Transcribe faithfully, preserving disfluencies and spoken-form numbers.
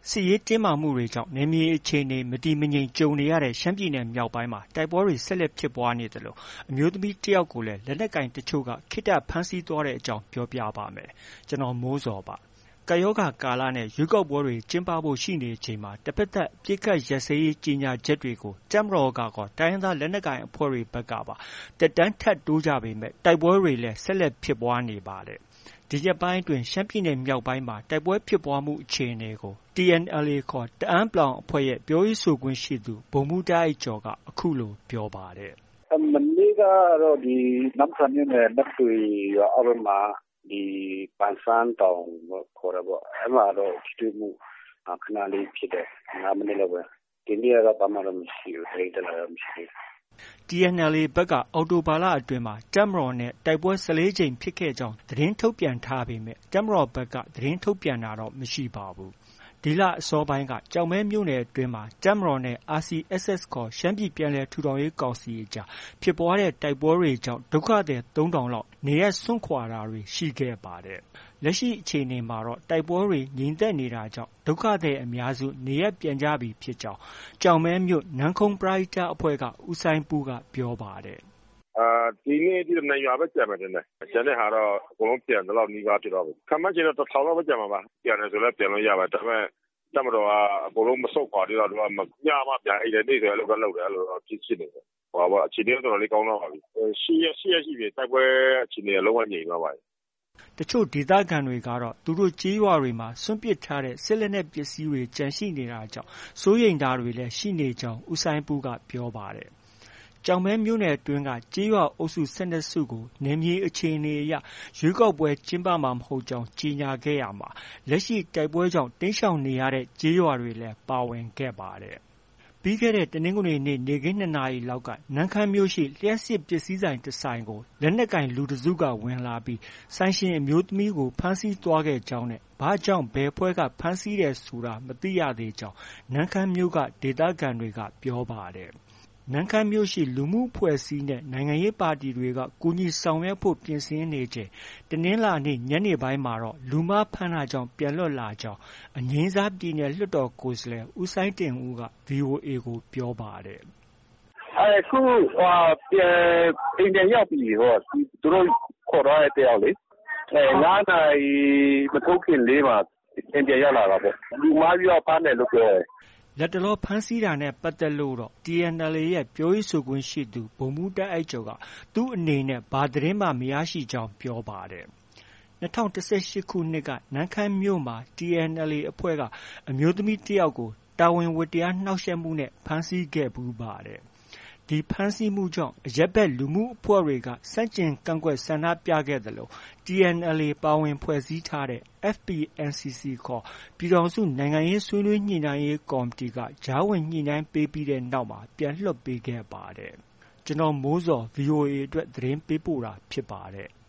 စစ်ရေးတင်းမာမှုတွေကြောင့်နယ်မြေအခြေအနေမတည်မငြိမ်ကြုံနေရတဲ့ရှမ်းပြည်နယ်မြောက်ပိုင်းမှာတိုက်ပွဲတွေဆက်လက်ဖြစ်ပွားနေသလိုအမျိုးသမီးတစ်ယောက်ကိုလည်းလက်နက်ကိုင်တချို့ကခေတ္တဖမ်းဆီးသွားတဲ့အကြောင်းပြောပြပါမယ်။ကျွန်တော်မိုးစောပါ။ကပ်ရောဂါကာလနဲ့ရွေးကောက်ပွဲတွေကျင်းပဖို့ရှိနေချိန်မှာတစ်ဖက်သက်အပစ်အခတ်ရပ်စဲရေးကြေညာချက်တွေကိုတပ်မတော်ကကောတိုင်းရင်းသားလက်နက်ကိုင်အဖွဲ့တွေဘက်ကပါတက်တန်းထပ်တိုးကြပေမဲ့တိုက်ပွဲတွေလည်းဆက်လက်ဖြစ်ပွားနေပါတယ်။ဒီရက်ပိုင်းအတွင်းရှမ်းပြည်နယ်မြောက်ပိုင်းမှာတိုက်ပွဲဖြစ်ပွားမှုအခြေအနေကို T N L A ခေါ်တအန်း အဖွဲ့ရဲ့ပြောရေးဆိုခွင့်ရှိသူဗိုလ်မှူးတားအိုက်ကျော်ကအခုလိုပြောပါတယ်။မနေ့ကတော့ဒီနမ့်ဆန်မြို့နယ်နတ်တွေရွာအောက်ဘက်မှာဒီပန်ဆန်းတောင်ခေါ်တာပေါ့။အဲမှာတော့ထိတွေ့မှုခဏလေးဖြစ်တယ်။ငါးမိနစ်လောက်ပဲ။ဒီနေ့ကတော့ဘာမှတော့မရှိဘူး။သတင်းတက်လာတော့မရှိဘူး။ T N L A ဘက်ကအောက်တိုဘာလအတွင်းမှာတပ်မတော်နဲ့တိုက်ပွဲ၁၄ကြိမ်ဖြစ်ခဲ့ကြောင်းသတင်းထုတ်ပြန်ထားပေမဲ့တပ်မတော်ဘက်ကသတင်းထုတ်ပြန်တာတော့မရှိပါဘူး။ဒီလအစောပိုင်းကကျောက်မဲမြို့နယ်အတွင်းမှာတပ်မတော်နဲ့ R C S S ခေါ်ရှမ်းပြည်ပြန်လည်ထူထောင်ရေးကောင်စီအကြားဖြစ်ပွားတဲ့တိုက်ပွဲတွေကြောင့်ဒုက္ခသည်သုံးထောင်လောက်နေရပ်စွန့်ခွာတာတွေရှိခဲ့ပါတယ်။လက်ရှိအခြေအနေမှာတော့တိုက်ပွဲတွေငြိမ်သက်နေတာကြောင့်ဒုက္ခသည်အများစုနေရပ်ပြန်ကြပြီဖြစ်ကြောင်းကျောက်မဲမြို့နန်းခုံးပရဟိတအဖွဲ့ကဦးစိုင်းပူးကပြောပါတယ်။အာဒီနေ့ဒီနေ့ရွာပဲကြာမယ်တင်တယ်။ကျန်တဲ့ဟာတော့အကုန်လုံးပြန်တယ်လို့နီးပါးဖြစ်တော့ဘူး။ခမန်းချင်တော့တစ်ထောင်လောက်ပဲကြာမှာပါ။ပြန်တယ်ဆိုလည်းပြန်လို့ရပါဒါပေမဲ့တပ်မတော်ကအကုန်လုံးမဆုတ်ခွာသေးတော့သူကညမှပြန်အိတ်တယ်နေ့ဆိုလည်းလုပ်တော့လုပ်တယ်အဲ့လိုဖြစ်ဖြစ်နေတယ်။ဟောပါအခြေအနေတော့တော်တော်လေးကောင်းတော့ပါပြီ။ရှေ့ရရှေ့ရရှိပြီတိုက်ပွဲအခြေအနေလုံးဝငြိမ်သွားပါပြီ။တချို့ဒေသခံတွေကတော့သူတို့ကြေးရွာတွေမှာစွန့်ပစ်ထားတဲ့စစ်လက်နက်ပစ္စည်းတွေကျန်ရှိနေတာကြောင့်စိုးရိမ်တာတွေလည်းရှိနေကြောင်းဦးစိုင်းပူးကပြောပါတယ်။ကျောက်မဲမြို့နယ်အတွင်းကကြေးရွာအုပ်စု၁၂စုကိုနယ်မြေအခြေအနေအရရွေးကောက်ပွဲကျင်းပမှာမဟုတ်ကြောင်းကြေညာခဲ့ရမှာလက်ရှိတိုက်ပွဲကြောင့်တိမ်းရှောင်နေရတဲ့ကြေးရွာတွေလည်းပါဝင်ခဲ့ပါတယ်။ပြီးခဲ့တဲ့တနင်္ဂနွေနေ့နေ့ခင်း၂နာရီလောက်ကနမ့်ခမ်းမြို့ရှိလျှပ်စစ်ပစ္စည်းဆိုင်တစ်ဆိုင်ကိုလက်နက်ကိုင်လူတစ်စုကဝင်လာပြီးဆိုင်ရှင်အမျိုးသမီးကိုဖမ်းဆီးသွားခဲ့ကြောင်းနဲ့ဘာကြောင့်ဘယ်အဖွဲ့ကဖမ်းဆီးတယ်ဆိုတာမသိရသေးကြောင်းနမ့်ခမ်းမြို့ကဒေသခံတွေကပြောပါတယ်။နမ့်ခမ်းမြို့ရှိလူမှုအဖွဲ့အစည်းနဲ့နိုင်ငံရေးပါတီတွေကကူညီဆောင်ရွက်ဖို့ပြင်ဆင်နေချိန်တနင်္လာနေ့ညနေပိုင်းမှာတော့လူမှားဖမ်းတာကြောင့်ပြန်လွတ်လာကြောင်းအငြိမ်းစားပြည်နယ်လွှတ်တော်ကိုယ်စားလှယ်ဦးစိုင်းတင်ဦးက ဗွီအိုအေကိုပြောပါတယ်။အခုပြန်အိမ်ပြန်ရောက်ပြီဟောသူတို့ခေါ်သွားတဲ့တယောက်လေအဲငါးနာရီမထုတ်ခင်လေးမှာအိမ်ပြန်ရောက်လာတာပေါ့လူမှားပြီးတော့ဖမ်းတယ်လို့ပြောတယ်လက်တလောဖမ်းဆီးတာနဲ့ပတ်သက်လို့တော့ T N L A ရဲ့ပြောရေးဆိုခွင့်ရှိသူဗိုလ်မှူးတားအိုက်ကျော်ကသူ့အနေနဲ့ဘာသတင်းမှမရရှိကြောင်းပြောပါတယ်။၂၀၁၈ခုနှစ်ကနမ့်ခမ်းမြို့မှာ T N L A အဖွဲ့ကအမျိုးသမီးတစ်ယောက်ကိုတာဝန်ဝတ္တရားနှောက်ယှက်မှုနဲ့ဖမ်းဆီးခဲ့ဖူးပါတယ်။ဒီဖမ်းဆီးမှုကြောင့်အရပ်ဘက်လူမှုအဖွဲ့တွေကဆန့်ကျင်ကန့်ကွက်ဆန္ဒပြခဲ့သလို T N L A ပါဝင်ဖွဲ့စည်းထားတဲ့ F P N C C ခေါ်ပြည်ထောင်စုနိုင်ငံရေးဆွေးနွေးညှိနှိုင်းရေးကော်မတီကကြားဝင်ညှိနှိုင်းပေးပြီးတဲ့နောက်မှာပြန်လွှတ်ပေးခဲ့ပါတယ်။ကျွန်တော်မိုးစော ဗွီအိုအေအတွက်သတင်းပေးပို့တာဖြစ်ပါတယ်။